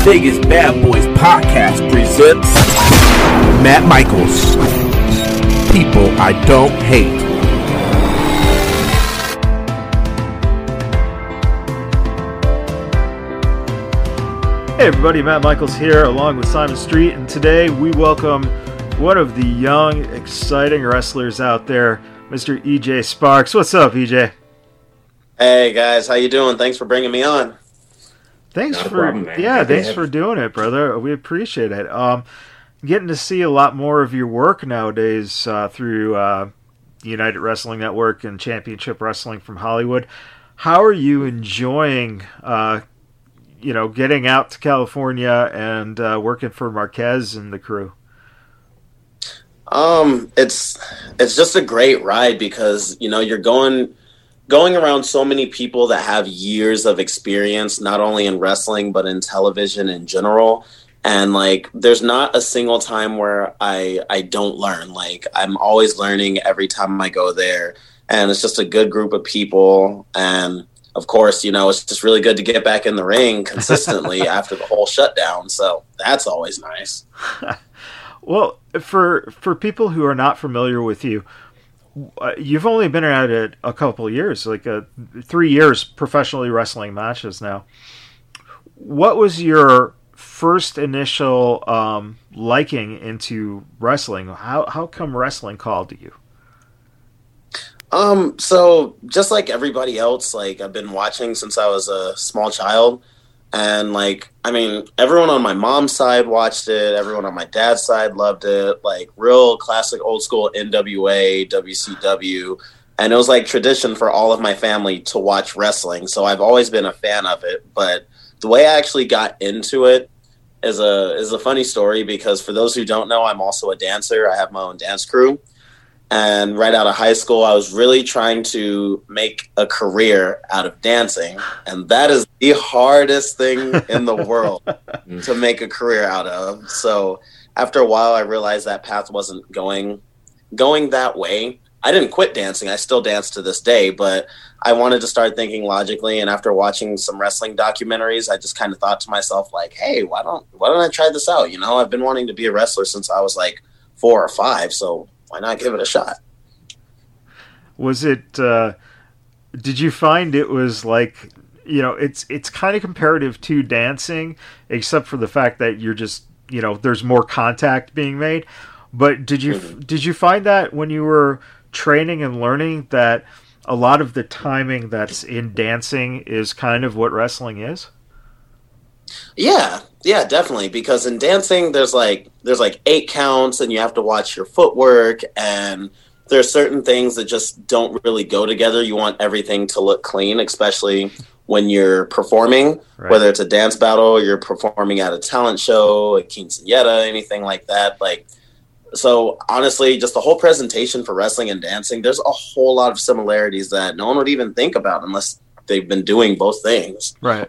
Vegas Bad Boys Podcast presents Matt Michaels. People I don't hate. Hey everybody, Matt Michaels here along with Simon Street, and today we welcome one of the young, exciting wrestlers out there, Mr. EJ Sparks. What's up, EJ? Hey guys, how you doing? Thanks for bringing me on. Thanks for doing it, brother. We appreciate it. Getting to see a lot more of your work nowadays through United Wrestling Network and Championship Wrestling from Hollywood. How are you enjoying, getting out to California and working for Marquez and the crew? It's just a great ride because you're going around so many people that have years of experience, not only in wrestling, but in television in general. And there's not a single time where I don't learn. I'm always learning every time I go there. And it's just a good group of people. And of course, it's just really good to get back in the ring consistently after the whole shutdown. So that's always nice. Well, for people who are not familiar with you, you've only been at it a couple of years, 3 years professionally wrestling matches now. What was your first initial liking into wrestling? How come wrestling called to you? So just like everybody else, I've been watching since I was a small child. And everyone on my mom's side watched it. Everyone on my dad's side loved it. Real classic old school NWA, WCW. And it was tradition for all of my family to watch wrestling. So I've always been a fan of it. But the way I actually got into it is a funny story because for those who don't know, I'm also a dancer. I have my own dance crew. And right out of high school, I was really trying to make a career out of dancing. And that is the hardest thing in the world to make a career out of. So after a while, I realized that path wasn't going that way. I didn't quit dancing. I still dance to this day, but I wanted to start thinking logically. And after watching some wrestling documentaries, I just kind of thought to myself, hey, why don't I try this out? I've been wanting to be a wrestler since I was 4 or 5. So why not give it a shot? Was it, did you find it was it's kind of comparative to dancing, except for the fact that you're just, there's more contact being made. But did you find that when you were training and learning that a lot of the timing that's in dancing is kind of what wrestling is? Yeah, definitely. Because in dancing, there's 8 counts, and you have to watch your footwork, and there's certain things that just don't really go together. You want everything to look clean, especially when you're performing, right. Whether it's a dance battle, or you're performing at a talent show, a quinceañera, anything like that. So honestly, just the whole presentation for wrestling and dancing, there's a whole lot of similarities that no one would even think about unless they've been doing both things. Right.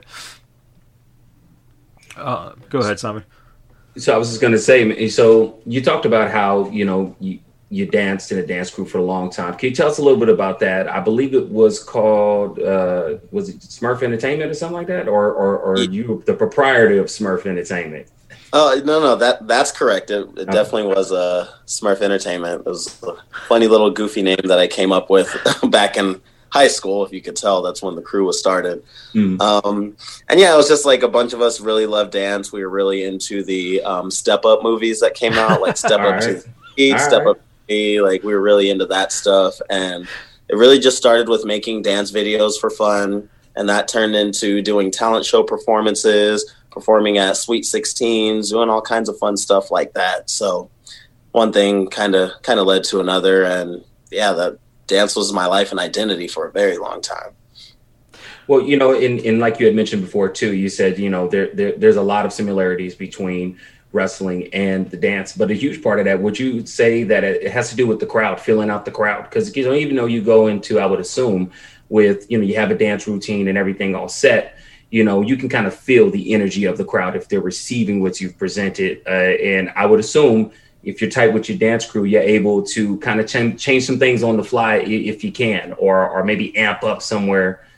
Go ahead, Simon. So I was just going to say, so you talked about how, you danced in a dance crew for a long time. Can you tell us a little bit about that? I believe it was called, was it Smurf Entertainment or something like that? Or you the proprietor of Smurf Entertainment? No, that's correct. It definitely was Smurf Entertainment. It was a funny little goofy name that I came up with back in high school. If you could tell, that's when the crew was started. And yeah, it was just a bunch of us really loved dance. We were really into the Step Up movies that came out, Step Up to Eat, Step Up to Me. We were really into that stuff. And it really just started with making dance videos for fun. And that turned into doing talent show performances, performing at Sweet 16s, doing all kinds of fun stuff like that. So one thing kind of led to another. And yeah, that dance was my life and identity for a very long time. Well, in like you had mentioned before too, you said, there's a lot of similarities between wrestling and the dance, but a huge part of that, would you say that it has to do with the crowd, filling out the crowd? Because even though you go into, I would assume, with, you have a dance routine and everything all set, you can kind of feel the energy of the crowd if they're receiving what you've presented. And I would assume if you're tight with your dance crew, you're able to kind of change some things on the fly if you can, or maybe amp up somewhere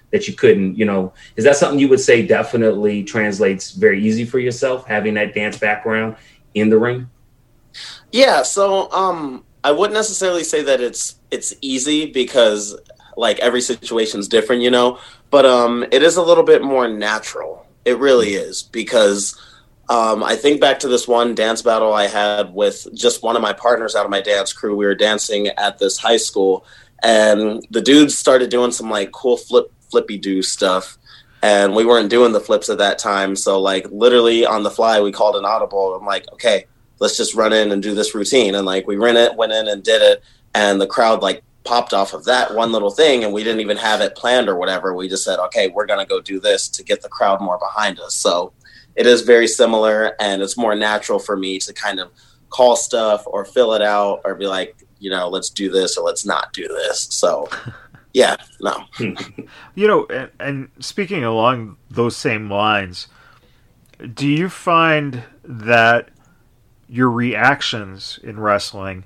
that you couldn't, is that something you would say definitely translates very easy for yourself, having that dance background in the ring? Yeah. So, I wouldn't necessarily say that it's easy because like every situation's different, but it is a little bit more natural. It really is, because I think back to this one dance battle I had with just one of my partners out of my dance crew. We were dancing at this high school, and the dudes started doing some like cool flippy do stuff, and we weren't doing the flips at that time. So like literally on the fly, we called an audible. I'm like, okay, let's just run in and do this routine. And like we went in and did it, and the crowd like popped off of that one little thing, and we didn't even have it planned or whatever. We just said, okay, we're going to go do this to get the crowd more behind us. So it is very similar, and it's more natural for me to kind of call stuff or fill it out or be like, let's do this or let's not do this. So yeah, no. And speaking along those same lines, do you find that your reactions in wrestling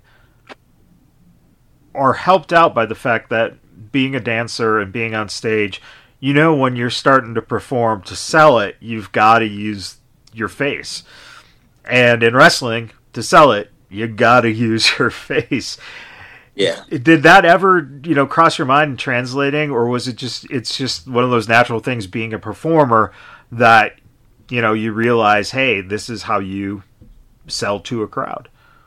are helped out by the fact that being a dancer and being on stage, when you're starting to perform to sell it, you've got to use your face. And in wrestling, to sell it, you got to use your face. Yeah. Did that ever, cross your mind in translating, or was it's just one of those natural things being a performer that, you realize, hey, this is how you sell to a crowd?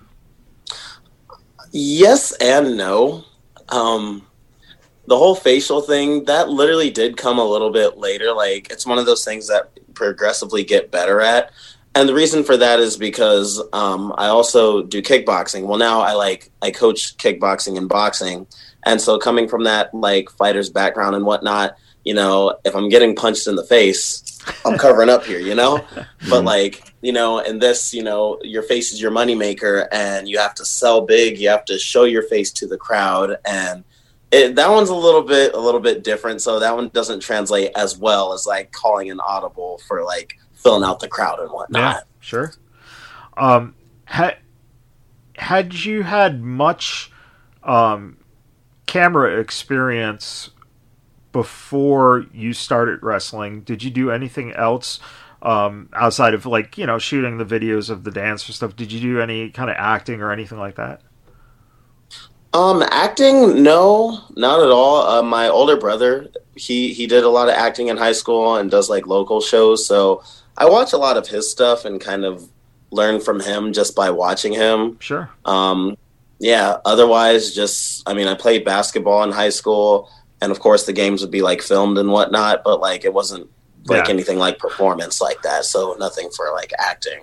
Yes and no. The whole facial thing, that literally did come a little bit later. Like, it's one of those things that progressively get better at. And the reason for that is because I also do kickboxing. Well, now I coach kickboxing and boxing. And so coming from that, like, fighter's background and whatnot, if I'm getting punched in the face, I'm covering up here, But, like, in this, your face is your moneymaker, and you have to sell big. You have to show your face to the crowd. And that one's a little bit different. So that one doesn't translate as well as, like, calling an audible for, like, filling out the crowd and whatnot. Yeah, sure. Had you had much camera experience before you started wrestling? Did you do anything else outside of, like, shooting the videos of the dance or stuff? Did you do any kind of acting or anything like that? Acting, no, not at all. My older brother, he did a lot of acting in high school and does like local shows. So I watch a lot of his stuff and kind of learn from him just by watching him. Sure. Yeah. Otherwise, I played basketball in high school, and of course the games would be like filmed and whatnot, but like it wasn't like anything like performance like that. So nothing for like acting.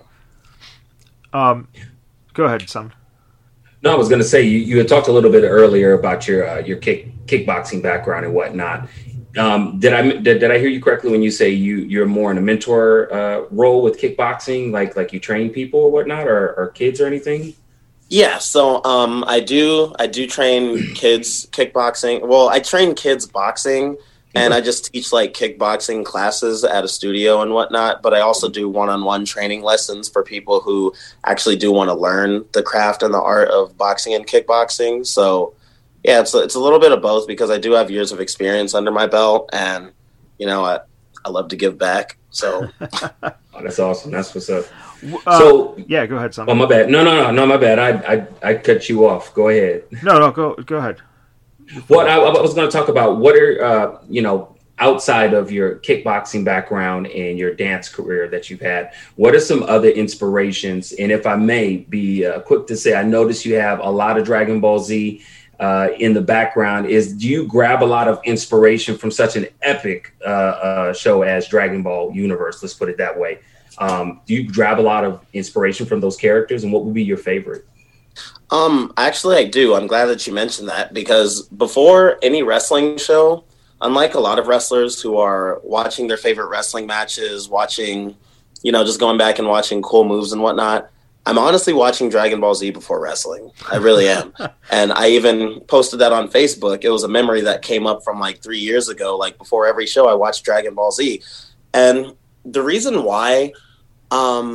Go ahead, son. No, I was going to say, you had talked a little bit earlier about your kickboxing background and whatnot. Did I hear you correctly when you say you're more in a mentor role with kickboxing, like you train people or whatnot, or kids or anything? Yeah, so I do train kids kickboxing. Well, I train kids boxing, and I just teach like kickboxing classes at a studio and whatnot. But I also do one-on-one training lessons for people who actually do want to learn the craft and the art of boxing and kickboxing. So yeah, it's a little bit of both, because I do have years of experience under my belt, and I love to give back. So oh, that's awesome. That's what's up. So yeah, go ahead, son. Oh, my bad. No, my bad. I cut you off. Go ahead. No, go ahead. What I was going to talk about, what are, outside of your kickboxing background and your dance career that you've had, what are some other inspirations? And if I may be quick to say, I noticed you have a lot of Dragon Ball Z in the background. Do you grab a lot of inspiration from such an epic show as Dragon Ball Universe? Let's put it that way. Do you grab a lot of inspiration from those characters, and what would be your favorite? Actually, I do. I'm glad that you mentioned that, because before any wrestling show, unlike a lot of wrestlers who are watching their favorite wrestling matches, watching, just going back and watching cool moves and whatnot, I'm honestly watching Dragon Ball Z before wrestling. I really am. And I even posted that on Facebook. It was a memory that came up from like 3 years ago. Like, before every show, I watched Dragon Ball Z. And the reason why,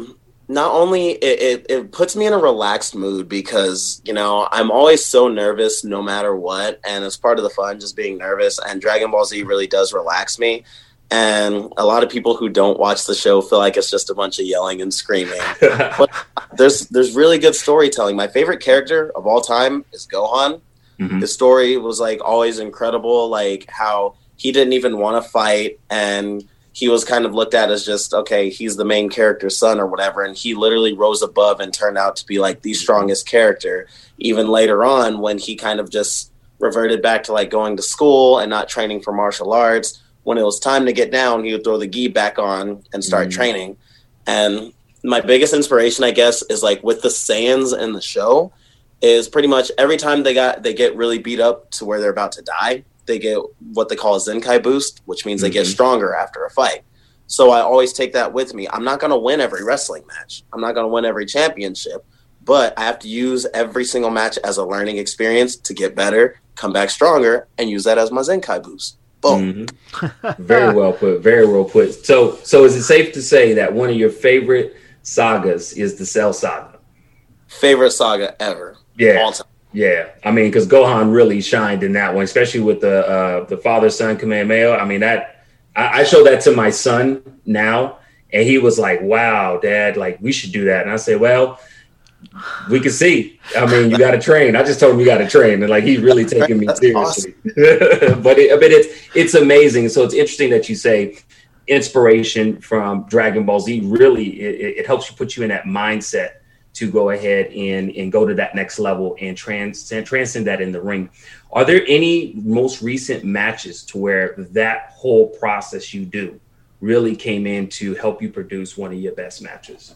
not only it puts me in a relaxed mood because, you know, I'm always so nervous no matter what, and it's part of the fun just being nervous, and Dragon Ball Z really does relax me. And a lot of people who don't watch the show feel like it's just a bunch of yelling and screaming. But there's really good storytelling. My favorite character of all time is Gohan. Mm-hmm. His story was like always incredible, like how he didn't even want to fight, and he was kind of looked at as just, okay, he's the main character's son or whatever, and he literally rose above and turned out to be like the strongest character. Even later on, when he kind of just reverted back to like going to school and not training for martial arts, when it was time to get down, he would throw the gi back on and start training. And my biggest inspiration, I guess, is like with the Saiyans in the show, is pretty much every time they get really beat up to where they're about to die, they get what they call a Zenkai boost, which means they get stronger after a fight. So I always take that with me. I'm not going to win every wrestling match. I'm not going to win every championship, but I have to use every single match as a learning experience to get better, come back stronger, and use that as my Zenkai boost. Boom. Mm-hmm. Very well put. Very well put. So is it safe to say that one of your favorite sagas is the Cell Saga? Favorite saga ever. Yeah. All time. Yeah. I mean, because Gohan really shined in that one, especially with the father-son Kamehameha. I mean, that I show that to my son now, and he was like, wow, Dad, like, we should do that. And I say, well, we can see. I mean, you got to train. I just told him you got to train, and like he's really taking me seriously. Awesome. But it's amazing. So it's interesting that you say inspiration from Dragon Ball Z. Really, it helps you put you in that mindset to go ahead and go to that next level and transcend that in the ring. Are there any most recent matches to where that whole process you do really came in to help you produce one of your best matches?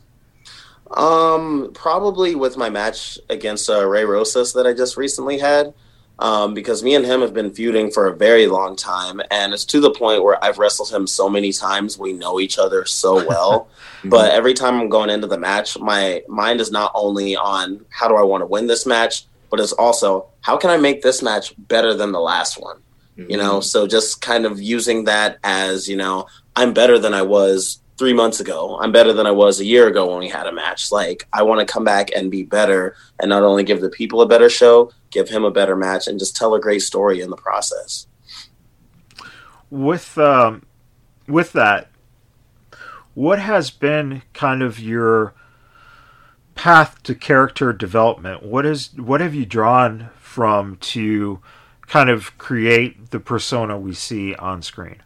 Probably with my match against Ray Rosas that I just recently had, because me and him have been feuding for a very long time, and it's to the point where I've wrestled him so many times, we know each other so well. But every time I'm going into the match, my mind is not only on how do I want to win this match, but it's also how can I make this match better than the last one? You know, so just kind of using that as, you know, I'm better than I was 3 months ago. I'm better than I was a year ago when we had a match. Like, I want to come back and be better and not only give the people a better show, give him a better match and just tell a great story in the process. With that, what has been kind of your path to character development? What have you drawn from to kind of create the persona we see on screen?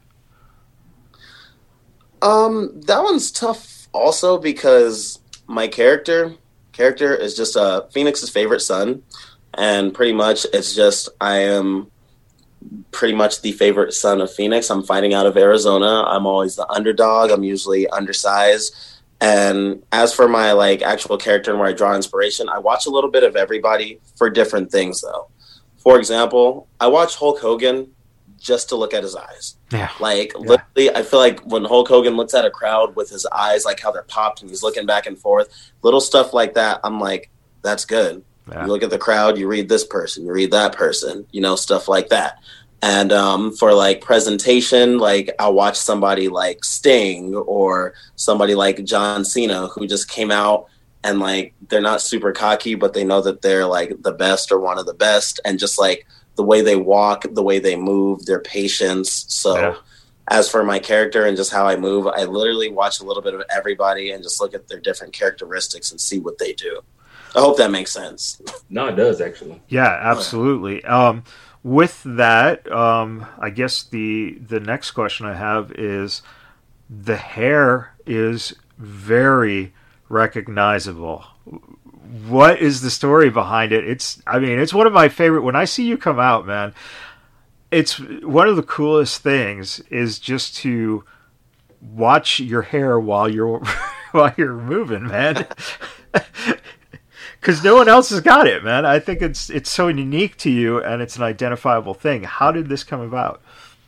That one's tough also because my character is just Phoenix's favorite son, and pretty much it's just I am pretty much the favorite son of Phoenix. I'm fighting out of Arizona. I'm always the underdog. I'm usually undersized. And as for my like actual character and where I draw inspiration, I watch a little bit of everybody for different things though. For example, I watch Hulk Hogan just to look at his eyes. Yeah. Literally, I feel like when Hulk Hogan looks at a crowd with his eyes, like how they're popped and he's looking back and forth, little stuff like that, I'm like, that's good. Yeah. You look at the crowd, you read this person, you read that person, you know, stuff like that. And for like presentation, like I'll watch somebody like Sting or somebody like John Cena who just came out and like they're not super cocky, but they know that they're like the best or one of the best, and just like the way they walk, the way they move, their patience. So as for my character and just how I move, I literally watch a little bit of everybody and just look at their different characteristics and see what they do. I hope that makes sense. No, it does actually. Yeah, absolutely. With that, I guess the next question I have is the hair is very recognizable. What is the story behind it? It's one of my favorite. When I see you come out, man, it's one of the coolest things is just to watch your hair while you're moving, man. Because no one else has got it, man. I think it's so unique to you, and it's an identifiable thing. How did this come about?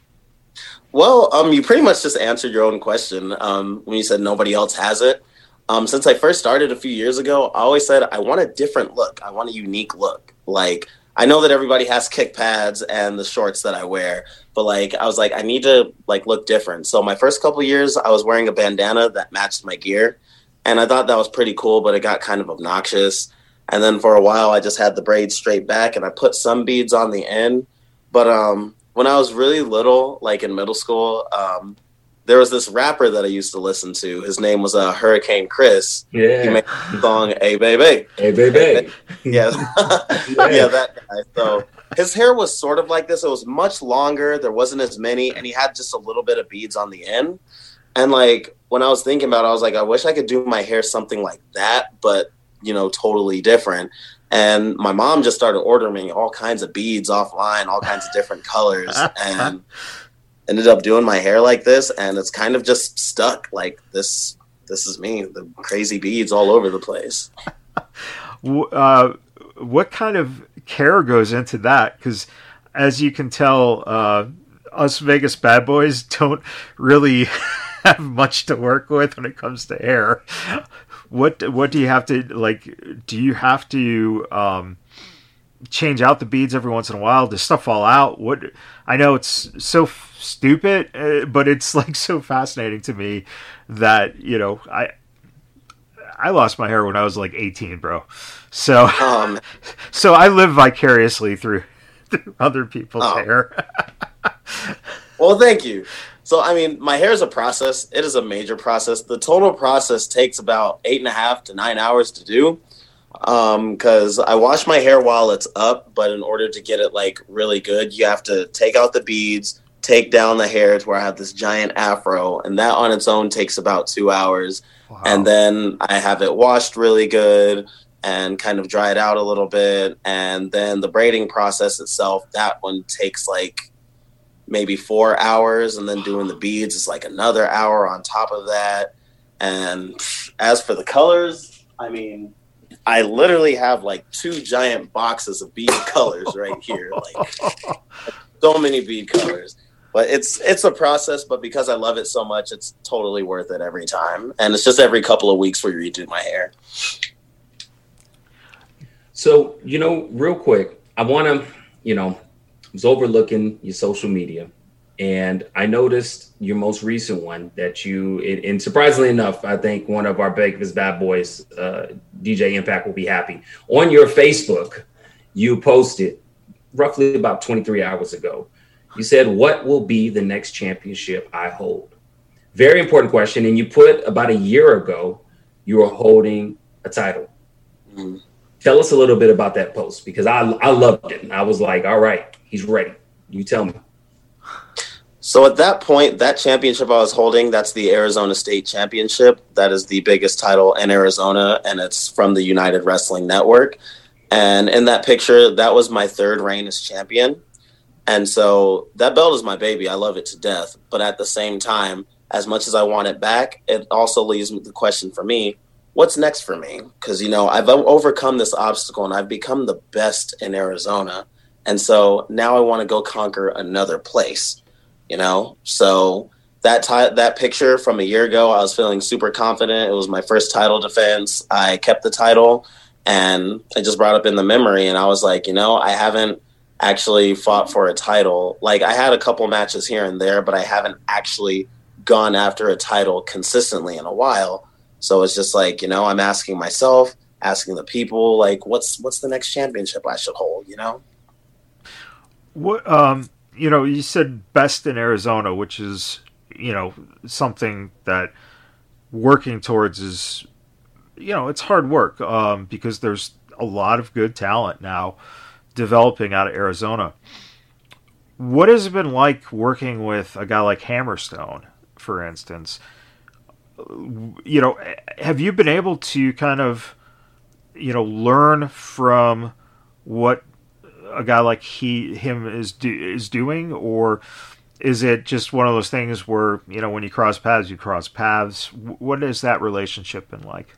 Well, you pretty much just answered your own question when you said nobody else has it. Since I first started a few years ago, I always said I want a different look. I want a unique look. Like, I know that everybody has kick pads and the shorts that I wear, but like I was like, I need to like look different. So my first couple of years, I was wearing a bandana that matched my gear. And I thought that was pretty cool, but it got kind of obnoxious. And then for a while, I just had the braids straight back, and I put some beads on the end. But when I was really little, like in middle school, there was this rapper that I used to listen to. His name was Hurricane Chris. Yeah. He made the song "Hey Baby." Hey, baby. Yeah. Yeah, that guy. So his hair was sort of like this. It was much longer. There wasn't as many, and he had just a little bit of beads on the end. And like when I was thinking about it, I was like, I wish I could do my hair something like that, but totally different. And my mom just started ordering me all kinds of beads offline, all kinds of different colors, and ended up doing my hair like this, and it's kind of just stuck like this. This is me, the crazy beads all over the place. What kind of care goes into that? Because as you can tell, us Vegas bad boys don't really have much to work with when it comes to hair. What do you have to, like, do you have to change out the beads every once in a while? Does stuff fall out? I know it's so stupid, but it's like so fascinating to me that, I lost my hair when I was like 18, bro. So, so I live vicariously through other people's hair. Well, thank you. So, I mean, my hair is a process. It is a major process. The total process takes about 8.5 to 9 hours to do. Because I wash my hair while it's up, but in order to get it like really good, you have to take out the beads, take down the hair to where I have this giant afro, and that on its own takes about 2 hours. Wow. And then I have it washed really good and kind of dried out a little bit. And then the braiding process itself, that one takes like maybe 4 hours, and then doing the beads is like another hour on top of that. And as for the colors, I mean, I literally have like 2 giant boxes of bead colors right here. Like so many bead colors. But it's a process, but because I love it so much, it's totally worth it every time. And it's just every couple of weeks where you redo my hair. So, real quick, I want to, was overlooking your social media, and I noticed your most recent one that and surprisingly enough, I think one of our biggest bad boys, DJ Impact, will be happy. On your Facebook, you posted roughly about 23 hours ago. You said, "What will be the next championship I hold?" Very important question. And you put about a year ago, you were holding a title. Mm-hmm. Tell us a little bit about that post, because I loved it. And I was like, all right, he's ready. You tell me. So at that point, that championship I was holding, that's the Arizona State Championship. That is the biggest title in Arizona, and it's from the United Wrestling Network. And in that picture, that was my 3rd reign as champion. And so that belt is my baby. I love it to death. But at the same time, as much as I want it back, it also leaves the question for me, what's next for me? Because, I've overcome this obstacle and I've become the best in Arizona. And so now I want to go conquer another place, So that picture from a year ago, I was feeling super confident. It was my first title defense. I kept the title, and it just brought up in the memory. And I was like, I haven't actually fought for a title. Like, I had a couple matches here and there, but I haven't actually gone after a title consistently in a while. So it's just like, I'm asking myself, asking the people, like, what's the next championship I should hold, What, you said best in Arizona, which is, something that working towards is, it's hard work, because there's a lot of good talent now developing out of Arizona. What has it been like working with a guy like Hammerstone, for instance? Have you been able to kind of, learn from what a guy like him is doing, or is it just one of those things where, when you cross paths, you cross paths? What has that relationship been like?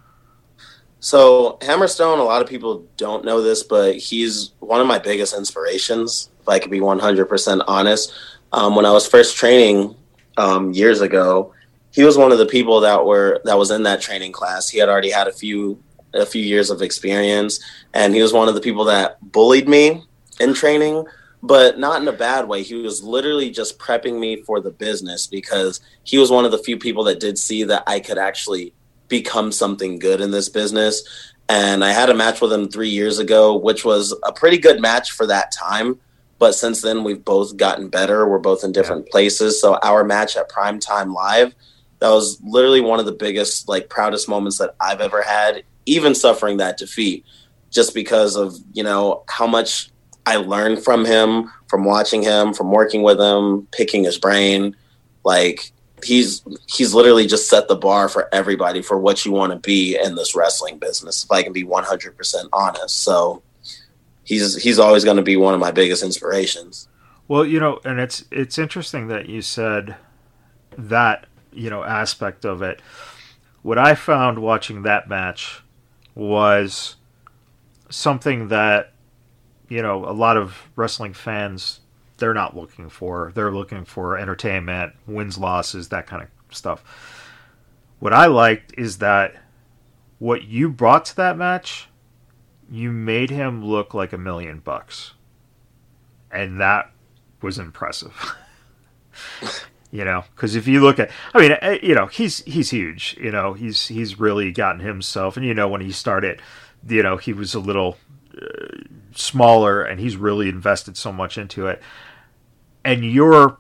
So Hammerstone, a lot of people don't know this, but he's one of my biggest inspirations, if I could be 100% honest. When I was first training years ago, he was one of the people that was in that training class. He had already had a few years of experience, and he was one of the people that bullied me in training, but not in a bad way. He was literally just prepping me for the business, because he was one of the few people that did see that I could actually become something good in this business. And I had a match with him 3 years ago, which was a pretty good match for that time. But since then, we've both gotten better. We're both in different places. So our match at Primetime Live, that was literally one of the biggest, like, proudest moments that I've ever had, even suffering that defeat, just because of, you know, how much I learned from him, from watching him, from working with him, picking his brain. Like, he's literally just set the bar for everybody for what you want to be in this wrestling business, if I can be 100% honest. So he's always going to be one of my biggest inspirations. Well, you know, and it's interesting that you said that, you know, aspect of it. What I found watching that match was something that, you know, a lot of wrestling fans, they're not looking for. They're looking for entertainment, wins, losses, that kind of stuff. What I liked is that what you brought to that match, you made him look like $1 million. And that was impressive. You know, because if you look at, I mean, you know, he's huge. You know, he's really gotten himself. And, you know, when he started, you know, he was a little smaller, and he's really invested so much into it. And your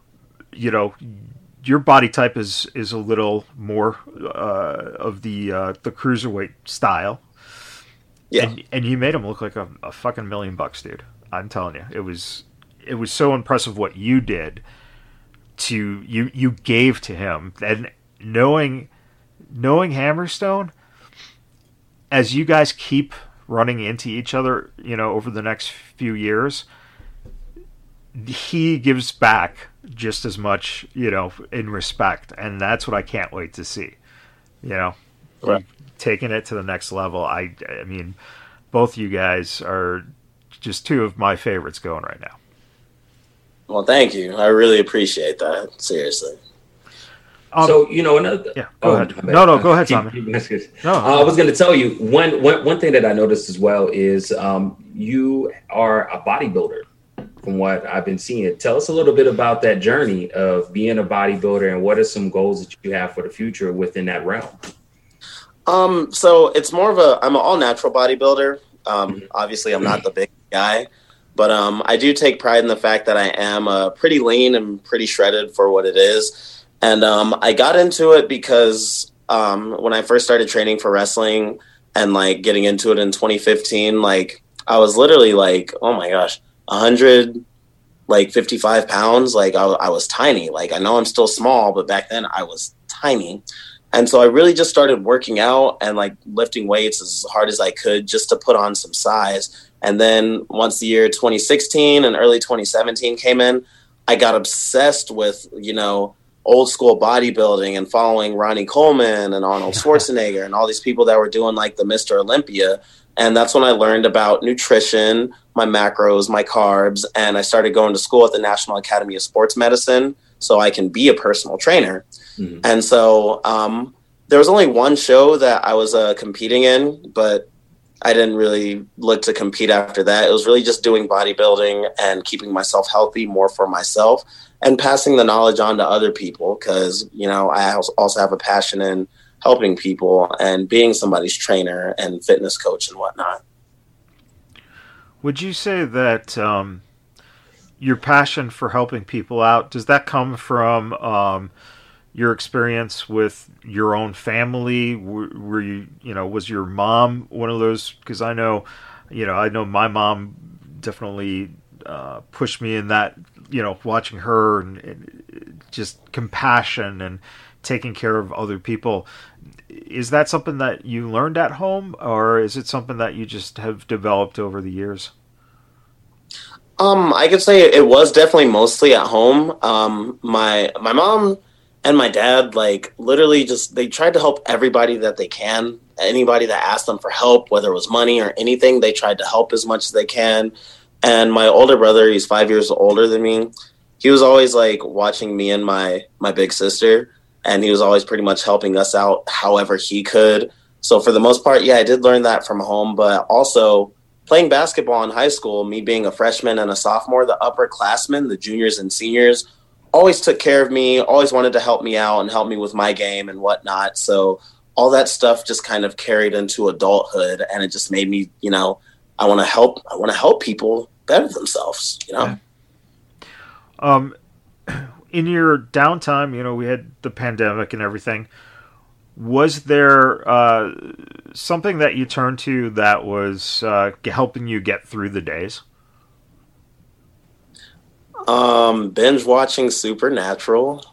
body type is a little more of the cruiserweight style. Yeah. And you made him look like a fucking $1 million, dude. I'm telling you, it was so impressive what you did to you gave to him. And knowing Hammerstone, as you guys keep running into each other, you know, over the next few years, he gives back just as much, you know, in respect, and that's what I can't wait to see. You know, right. Taking it to the next level. I mean, both you guys are just two of my favorites going right now. Well, thank you. I really appreciate that. Seriously. So, you know, another. Yeah, go ahead. No, go ahead, Simon. No, I was going to tell you one thing that I noticed as well is you are a bodybuilder. From what I've been seeing, tell us a little bit about that journey of being a bodybuilder, and what are some goals that you have for the future within that realm? So it's more of I'm an all natural bodybuilder. Obviously I'm not the big guy, but I do take pride in the fact that I am pretty lean and pretty shredded for what it is. And I got into it because when I first started training for wrestling and like getting into it in 2015, like I was literally like, oh my gosh, 155 pounds. Like I was tiny. Like I know I'm still small, but back then I was tiny. And so I really just started working out and like lifting weights as hard as I could just to put on some size. And then once the year 2016 and early 2017 came in, I got obsessed with, you know, old school bodybuilding and following Ronnie Coleman and Arnold Schwarzenegger and all these people that were doing like the Mr. Olympia. And that's when I learned about nutrition, my macros, my carbs, and I started going to school at the National Academy of Sports Medicine so I can be a personal trainer. Mm-hmm. And so there was only one show that I was competing in, but I didn't really look to compete after that. It was really just doing bodybuilding and keeping myself healthy more for myself and passing the knowledge on to other people because, you know, I also have a passion in helping people and being somebody's trainer and fitness coach and whatnot. Would you say that your passion for helping people out, does that come from your experience with your own family? Were you, was your mom one of those? Because I know my mom definitely pushed me in that, watching her and just compassion and taking care of other people. Is that something that you learned at home, or is it something that you just have developed over the years? I could say it was definitely mostly at home. My mom and my dad, like, literally they tried to help everybody that they can. Anybody that asked them for help, whether it was money or anything, they tried to help as much as they can. And my older brother, he's 5 years older than me. He was always like watching me and my big sister, and he was always pretty much helping us out however he could. So for the most part, yeah, I did learn that from home, but also playing basketball in high school, me being a freshman and a sophomore, the upperclassmen, the juniors and seniors, always took care of me, always wanted to help me out and help me with my game and whatnot. So all that stuff just kind of carried into adulthood, and it just made me, I want to help people better themselves, Yeah. In your downtime, we had the pandemic and everything. Was there something that you turned to that was helping you get through the days? Binge watching Supernatural.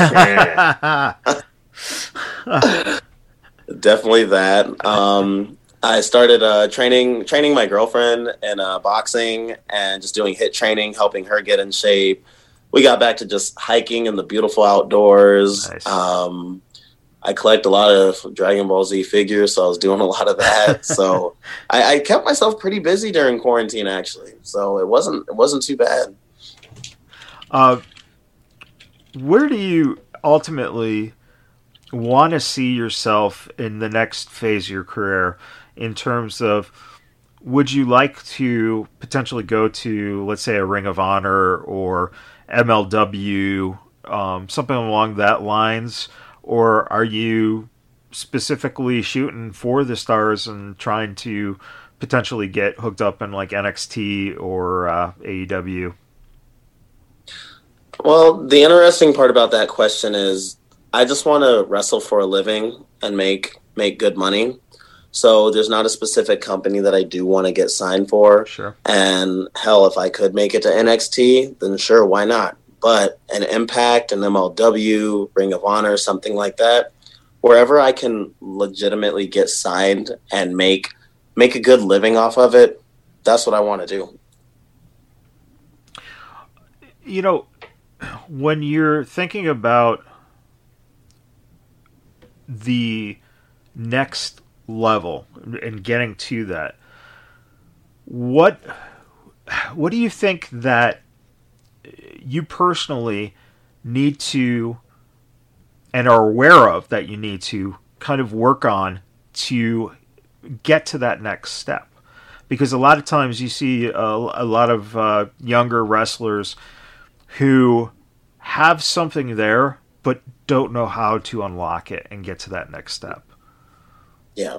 Definitely that. I started training my girlfriend in boxing and just doing HIIT training, helping her get in shape. We got back to just hiking in the beautiful outdoors. Nice. I collect a lot of Dragon Ball Z figures, so I was doing a lot of that. So I kept myself pretty busy during quarantine, actually. So it wasn't too bad. Where do you ultimately want to see yourself in the next phase of your career in terms of, would you like to potentially go to, let's say, a Ring of Honor or MLW, something along that lines, or are you specifically shooting for the stars and trying to potentially get hooked up in like NXT or AEW? Well, the interesting part about that question is I just want to wrestle for a living and make good money. So there's not a specific company that I do want to get signed for. Sure. And hell, if I could make it to NXT, then sure, why not? But an Impact, an MLW, Ring of Honor, something like that, wherever I can legitimately get signed and make a good living off of it, that's what I want to do. When you're thinking about the next level and getting to that, what do you think that you personally need to and are aware of that you need to kind of work on to get to that next step? Because a lot of times you see a lot of younger wrestlers who have something there but don't know how to unlock it and get to that next step. Yeah.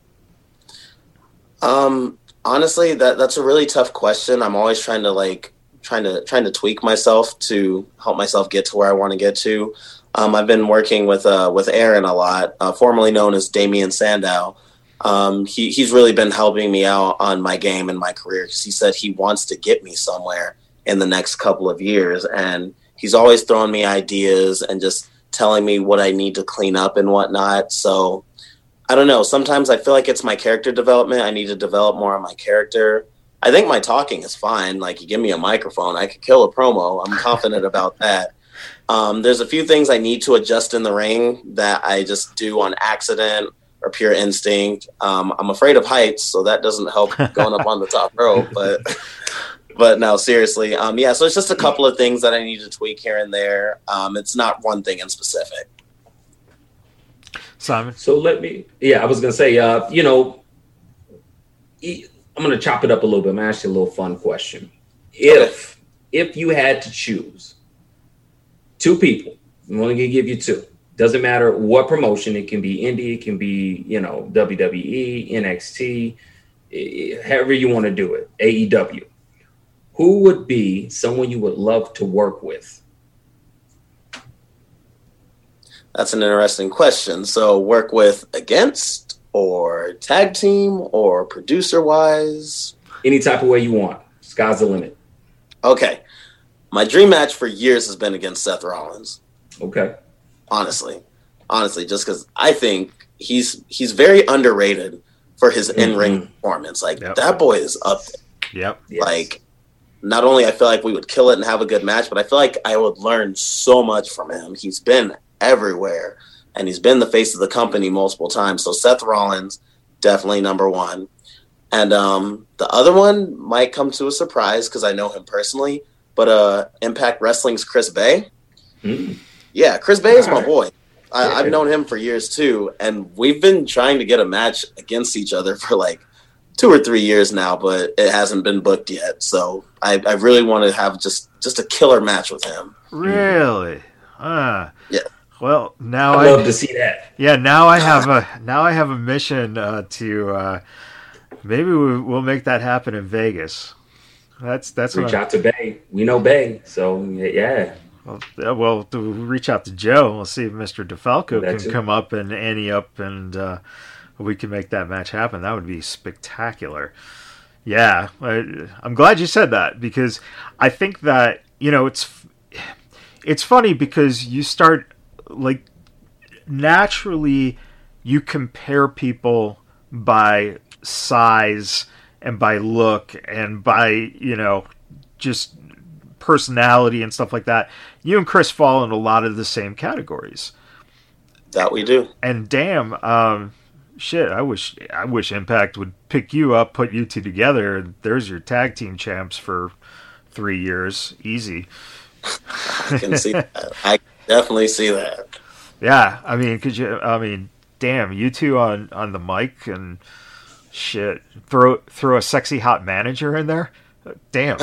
Honestly, that's a really tough question. I'm always trying to tweak myself to help myself get to where I want to get to. I've been working with Aaron a lot, formerly known as Damian Sandow. He's really been helping me out on my game and my career because he said he wants to get me somewhere in the next couple of years. And he's always throwing me ideas and just telling me what I need to clean up and whatnot. So I don't know. Sometimes I feel like it's my character development. I need to develop more on my character. I think my talking is fine. Like, you give me a microphone, I could kill a promo. I'm confident about that. There's a few things I need to adjust in the ring that I just do on accident or pure instinct. I'm afraid of heights, so that doesn't help going up on the top rope. But no, seriously. Yeah, so it's just a couple of things that I need to tweak here and there. It's not one thing in specific. Simon? So I was going to say, I'm going to chop it up a little bit. I'm going to ask you a little fun question. If you had to choose two people, I'm only going to give you two. Doesn't matter what promotion. It can be indie, it can be, WWE, NXT, however you want to do it, AEW. Who would be someone you would love to work with? That's an interesting question. So work with against or tag team or producer-wise? Any type of way you want. Sky's the limit. Okay. My dream match for years has been against Seth Rollins. Okay. Honestly, just because I think he's very underrated for his in-ring performance. Like, that boy is up there. Yep. Yes. Like, not only I feel like we would kill it and have a good match, but I feel like I would learn so much from him. He's been everywhere, and he's been the face of the company multiple times. So Seth Rollins, definitely number one. And the other one might come to a surprise because I know him personally, but Impact Wrestling's Chris Bay. Mm. Yeah, Chris Bay is my boy. I've known him for years too, and we've been trying to get a match against each other for like 2 or 3 years now, but it hasn't been booked yet. So I really want to have just a killer match with him. Really? Yeah. Well, now I'd love to see that. Yeah, now I have a mission to maybe we'll make that happen in Vegas. That's reach out to Bay. We know Bay, so yeah. Well, to reach out to Joe. We'll see if Mr. DeFalco can come up and ante up, and we can make that match happen. That would be spectacular. Yeah, I'm glad you said that, because I think that, it's funny because you start, like, naturally you compare people by size and by look and by, just personality and stuff like that. You and Chris fall in a lot of the same categories. That we do. And damn, shit, I wish Impact would pick you up, put you two together, and there's your tag team champs for 3 years. Easy. I can see that. I definitely see that. Yeah, I mean, damn, you two on the mic and shit. Throw a sexy hot manager in there. Damn.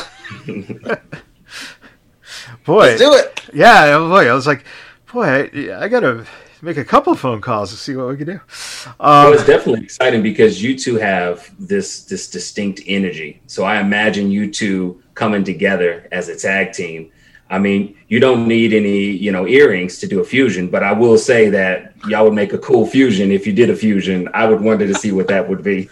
Boy, let's do it. Yeah, boy, I was like, boy, I gotta make a couple phone calls to see what we can do. Well, it's definitely exciting because you two have this distinct energy. So I imagine you two coming together as a tag team. I mean, you don't need any, earrings to do a fusion, but I will say that y'all would make a cool fusion if you did a fusion. I would wonder to see what that would be.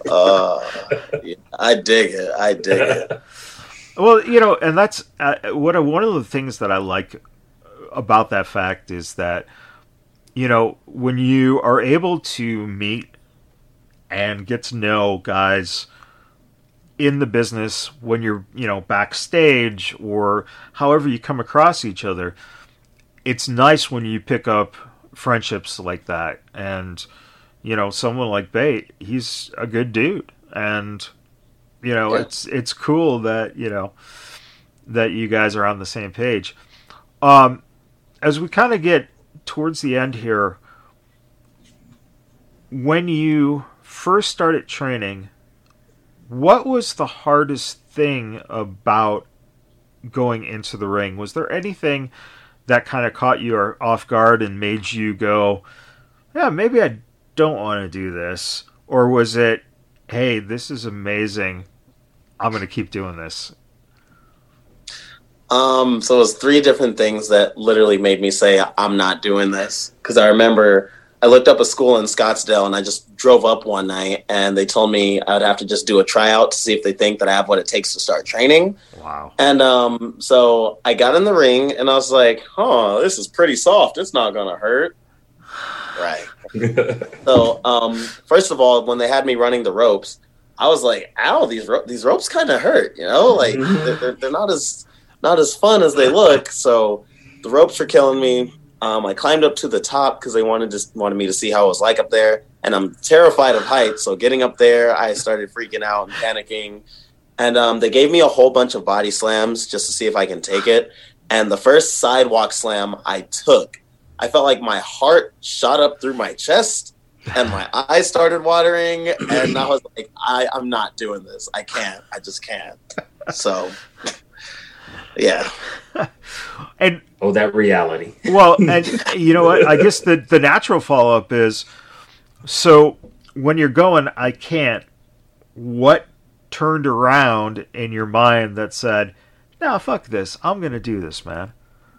I dig it. Well, and that's one of the things that I like about that fact is that, when you are able to meet and get to know guys in the business, when you're, backstage or however you come across each other, it's nice when you pick up friendships like that. And, someone like Bate, he's a good dude. And, it's cool that, that you guys are on the same page. As we kind of get towards the end here, when you first started training, what was the hardest thing about going into the ring? Was there anything that kind of caught you off guard and made you go, yeah, maybe I don't want to do this? Or was it, hey, this is amazing, I'm going to keep doing this? So it was 3 different things that literally made me say, I'm not doing this. Because I remember I looked up a school in Scottsdale and I just drove up one night and they told me I'd have to just do a tryout to see if they think that I have what it takes to start training. Wow. And so I got in the ring and I was like, this is pretty soft. It's not going to hurt. Right. So first of all, when they had me running the ropes, I was like, ow, these ropes kind of hurt, like they're not as fun as they look. So the ropes were killing me. I climbed up to the top because they wanted me to see how it was like up there. And I'm terrified of heights. So getting up there, I started freaking out and panicking. And they gave me a whole bunch of body slams just to see if I can take it. And the first sidewalk slam I took, I felt like my heart shot up through my chest and my eyes started watering. And I was like, I'm not doing this. I can't. I just can't. So, yeah. And that reality. Well, and you know what? I guess the natural follow-up is, so when you're going, I can't, what turned around in your mind that said, no, fuck this, I'm going to do this, man?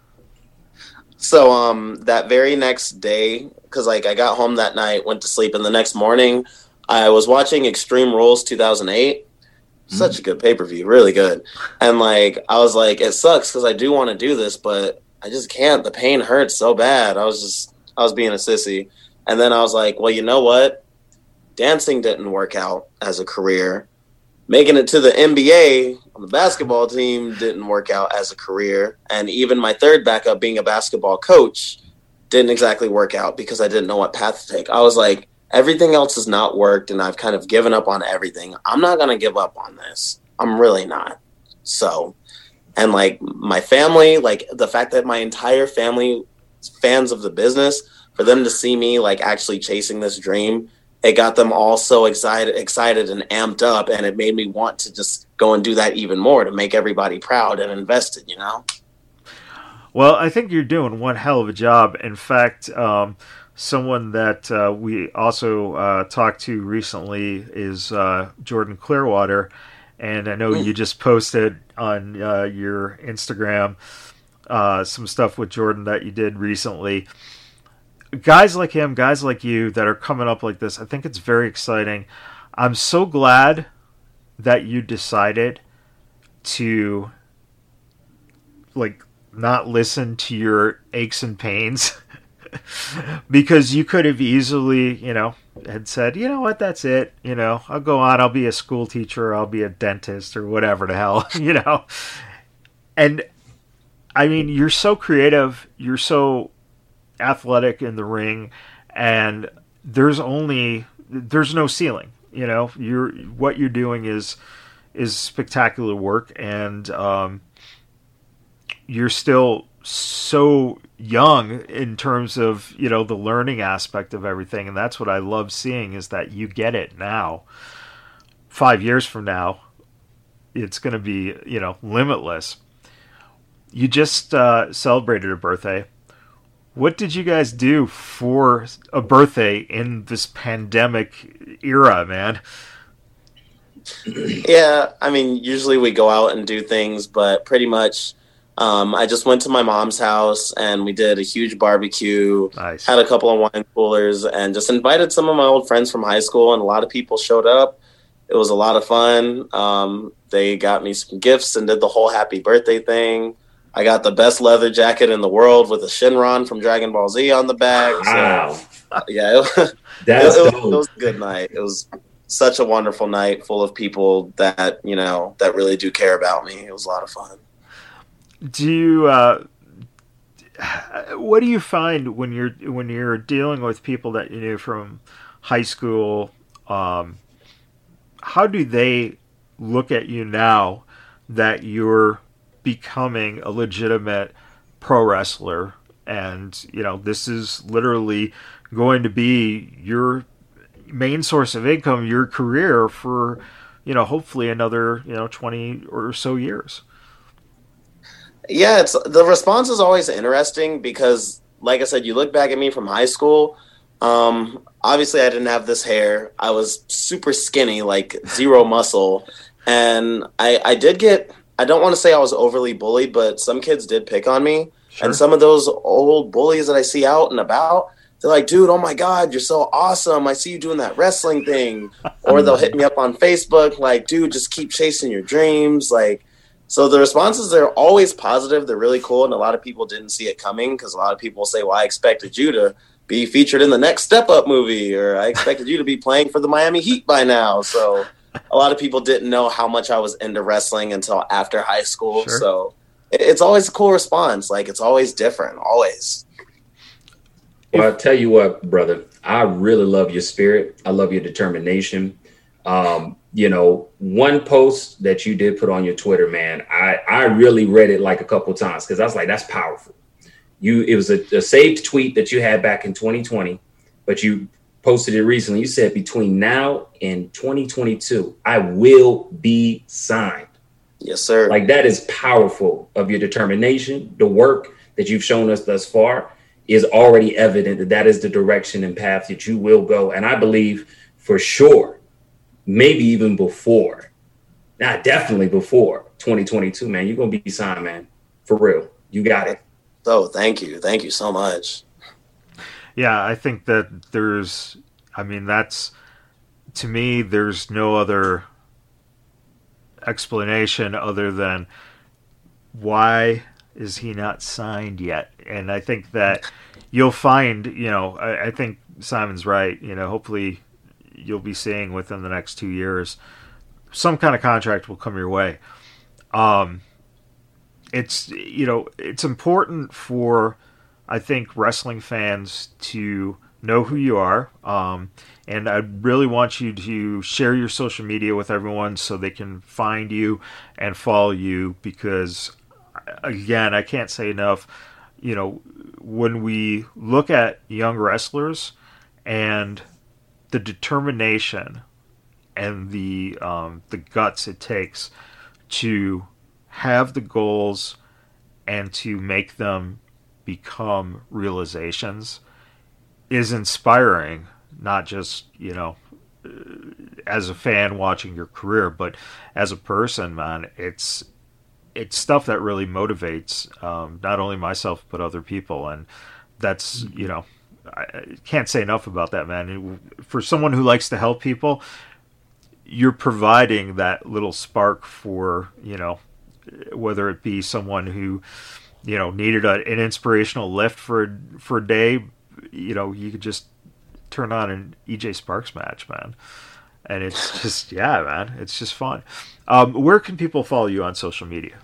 So that very next day, because I got home that night, went to sleep, and the next morning I was watching Extreme Rules 2008. Such a good pay-per-view, really good. And I was like, it sucks because I do want to do this, but I just can't. The pain hurts so bad. I was being a sissy. And then I was like, well, you know what? Dancing didn't work out as a career. Making it to the NBA on the basketball team didn't work out as a career. And even my third backup, being a basketball coach, didn't exactly work out because I didn't know what path to take. I was like, everything else has not worked, and I've kind of given up on everything. I'm not going to give up on this. I'm really not. So, and my family, the fact that my entire family is fans of the business, for them to see me actually chasing this dream, it got them all so excited and amped up, and it made me want to just go and do that even more to make everybody proud and invested, Well, I think you're doing one hell of a job. In fact, someone that we also talked to recently is Jordan Clearwater, and I know you just posted on your Instagram some stuff with Jordan that you did recently. Guys like him, guys like you that are coming up like this, I think it's very exciting. I'm so glad that you decided to like not listen to your aches and pains because you could have easily, had said, you know what, that's it. I'll go on, I'll be a school teacher, I'll be a dentist or whatever the hell, And I mean, you're so creative, you're so athletic in the ring, and there's no ceiling. What you're doing is spectacular work, and you're still so young in terms of the learning aspect of everything, and that's what I love seeing, is that you get it now. 5 years from now, it's going to be limitless. You just celebrated a birthday. What did you guys do for a birthday in this pandemic era, man? Yeah, I mean, usually we go out and do things, but pretty much I just went to my mom's house and we did a huge barbecue, Nice. Had a couple of wine coolers, and just invited some of my old friends from high school, and a lot of people showed up. It was a lot of fun. They got me some gifts and did the whole happy birthday thing. I got the best leather jacket in the world with a Shinron from Dragon Ball Z on the back. Wow. So, yeah, it was a good night. It was such a wonderful night full of people that, that really do care about me. It was a lot of fun. Do you what do you find when you're dealing with people that you knew from high school? How do they look at you now that you're becoming a legitimate pro wrestler, and this is literally going to be your main source of income, your career for hopefully another 20 or so years? Yeah, the response is always interesting because, like I said, you look back at me from high school. Obviously, I didn't have this hair. I was super skinny, like zero muscle, and I did get. I don't want to say I was overly bullied, but some kids did pick on me. Sure. And some of those old bullies that I see out and about, they're like, dude, oh my God, you're so awesome. I see you doing that wrestling thing. Or they'll hit me up on Facebook like, dude, just keep chasing your dreams. Like, so the responses are always positive. They're really cool. And a lot of people didn't see it coming because a lot of people say, well, I expected you to be featured in the next Step Up movie, or I expected you to be playing for the Miami Heat by now. So a lot of people didn't know how much I was into wrestling until after high school. Sure. So it's always a cool response. Like, it's always different, always. Well, I'll tell you what, brother, I really love your spirit. I love your determination. One post that you did put on your Twitter, man, I really read it like a couple times because I was like, that's powerful. It was a saved tweet that you had back in 2020, but you posted it recently. You said between now and 2022, I will be signed. Yes, sir. Like, that is powerful of your determination. The work that you've shown us thus far is already evident that is the direction and path that you will go. And I believe for sure, maybe even before, definitely before 2022, man, you're going to be signed, man. For real. You got it. So thank you. Thank you so much. Yeah, I think that that's, to me, there's no other explanation other than why is he not signed yet? And I think that you'll find, I think Simon's right. Hopefully you'll be seeing within the next 2 years, some kind of contract will come your way. It's important for, I think, wrestling fans to know who you are. And I really want you to share your social media with everyone so they can find you and follow you, because, again, I can't say enough, when we look at young wrestlers and the determination and the guts it takes to have the goals and to make them become realizations is inspiring, not just, as a fan watching your career, but as a person, man. It's stuff that really motivates not only myself but other people, and that's, I can't say enough about that, man. For someone who likes to help people, you're providing that little spark for, whether it be someone who, needed an inspirational lift for a day, you could just turn on an EJ Sparks match, man. And it's just, yeah, man, it's just fun. Where can people follow you on social media?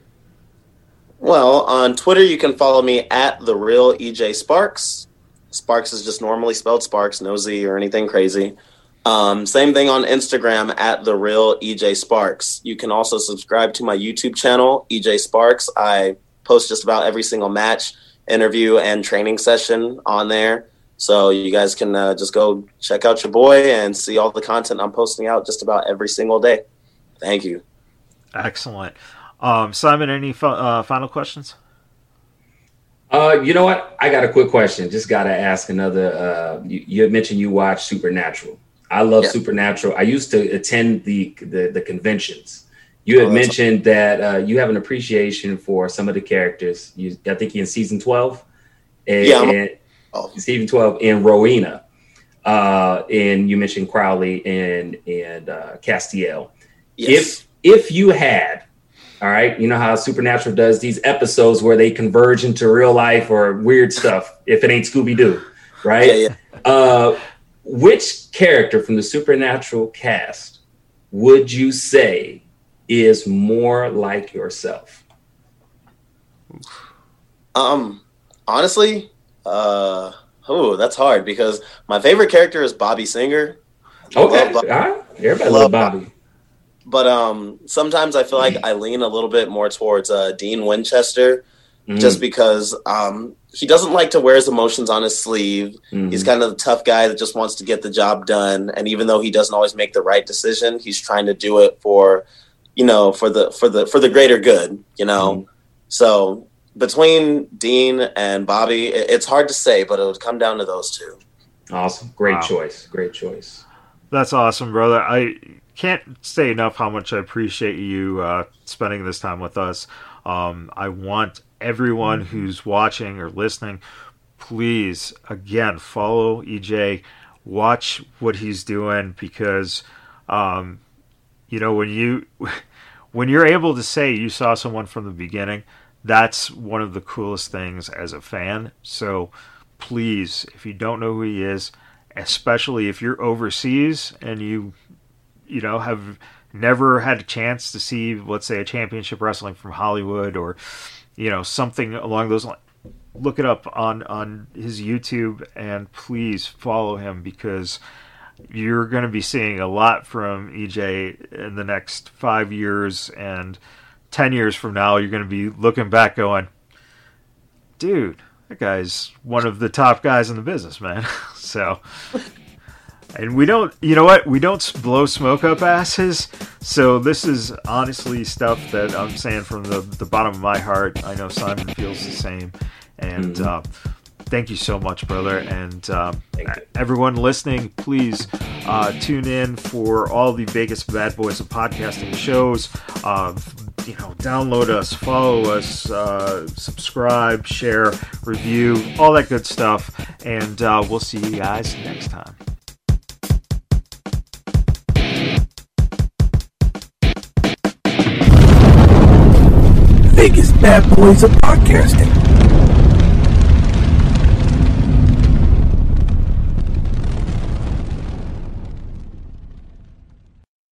Well, on Twitter, you can follow me at The Real EJ Sparks. Sparks is just normally spelled Sparks, no Z or anything crazy. Same thing on Instagram at The Real EJ Sparks. You can also subscribe to my YouTube channel, EJ Sparks. I post just about every single match, interview, and training session on there. So you guys can just go check out your boy and see all the content I'm posting out just about every single day. Thank you. Excellent. Simon, any final questions? You know what? I got a quick question. Just got to ask another. You had mentioned you watch Supernatural. I love Supernatural. I used to attend the conventions. You had mentioned that you have an appreciation for some of the characters. I think you're in season 12. Season 12 in Rowena. And you mentioned Crowley and Castiel. Yes. If you had, all right, you know how Supernatural does these episodes where they converge into real life or weird stuff, if it ain't Scooby-Doo, right? Yeah. Which character from the Supernatural cast would you say is more like yourself? Honestly, that's hard because my favorite character is Bobby Singer. Okay, all right. Everybody loves Bobby. But sometimes I feel like I lean a little bit more towards Dean Winchester, just because he doesn't like to wear his emotions on his sleeve. He's kind of the tough guy that just wants to get the job done. And even though he doesn't always make the right decision, he's trying to do it for the greater good. So between Dean and Bobby, it's hard to say, but it would come down to those two. Awesome, great choice. That's awesome, brother. I can't say enough how much I appreciate you spending this time with us. I want everyone who's watching or listening, please, again, follow EJ, watch what he's doing, because, when you're able to say you saw someone from the beginning, that's one of the coolest things as a fan. So please, if you don't know who he is, especially if you're overseas and you have never had a chance to see, let's say, a championship wrestling from Hollywood or, something along those lines, look it up on his YouTube and please follow him, because you're going to be seeing a lot from EJ in the next 5 years, and 10 years from now, you're going to be looking back going, dude, that guy's one of the top guys in the business, man. So... And we don't, we don't blow smoke up asses. So this is honestly stuff that I'm saying from the bottom of my heart. I know Simon feels the same. And thank you so much, brother. And everyone listening, please tune in for all the Vegas Bad Boys of Podcasting shows. Download us, follow us, subscribe, share, review, all that good stuff. And we'll see you guys next time. Vegas Bad Boys of Podcasting.